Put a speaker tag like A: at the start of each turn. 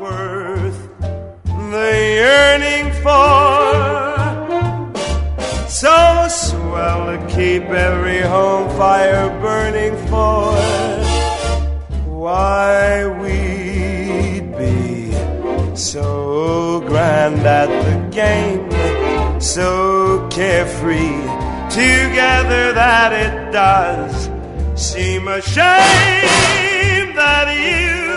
A: worth the yearning for. So swell to keep every home fire burning for. Why we'd be so grand at the game, so carefree together that it does seem a shame that you